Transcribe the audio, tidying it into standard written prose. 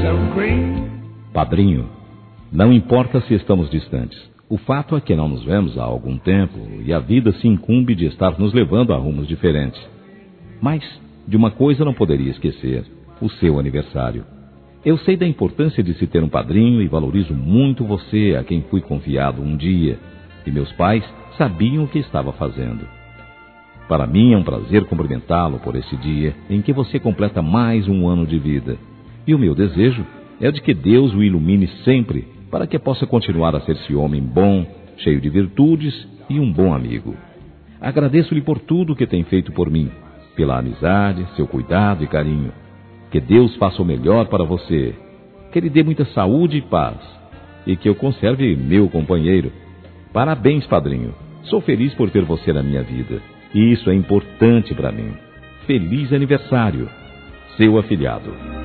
some cream. Padrinho, não importa se estamos distantes. O fato é que não nos vemos há algum tempo e a vida se incumbe de estar nos levando a rumos diferentes. Mas de uma coisa não poderia esquecer: o seu aniversário. Eu sei da importância de se ter um padrinho e valorizo muito você, a quem fui confiado um dia, e meus pais sabiam o que estava fazendo. Para mim é um prazer cumprimentá-lo por esse dia em que você completa mais um ano de vida. E o meu desejo é de que Deus o ilumine sempre, para que possa continuar a ser esse homem bom, cheio de virtudes e um bom amigo. Agradeço-lhe por tudo que tem feito por mim, pela amizade, seu cuidado e carinho. Que Deus faça o melhor para você, que Ele dê muita saúde e paz, e que eu conserve meu companheiro. Parabéns, padrinho. Sou feliz por ter você na minha vida, e isso é importante para mim. Feliz aniversário, seu afilhado.